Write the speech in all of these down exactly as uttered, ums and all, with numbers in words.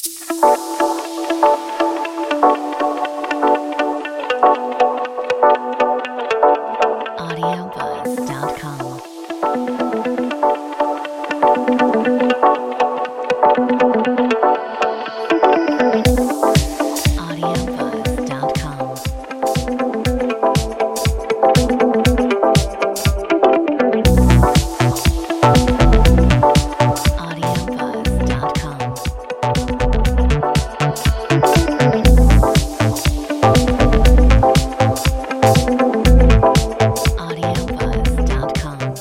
audiobuzz dot com. audiobuzz dot com. audiobuzz dot com. audiobuzz dot com.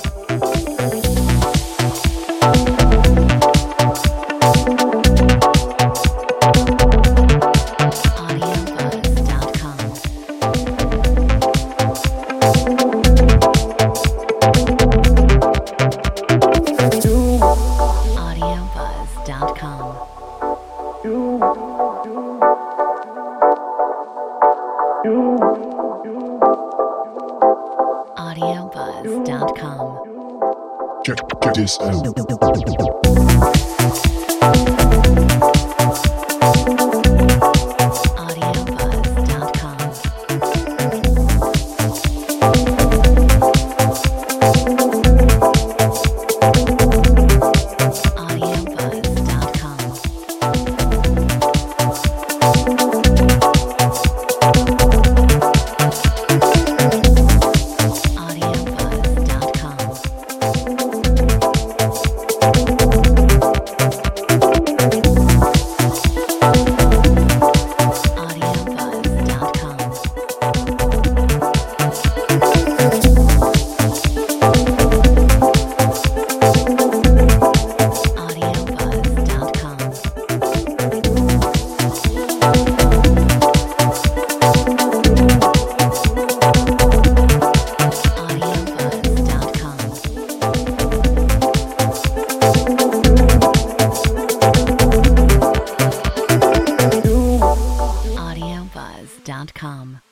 audiobuzz dot com. audiobuzz dot com. audiobuzz dot com. Check, check this out. audiobuzz dot com. audiobuzz dot com. audiobuzz dot com. audiobuzz dot com. audiobuzz dot com. audiobuzz dot com. audiobuzz dot com.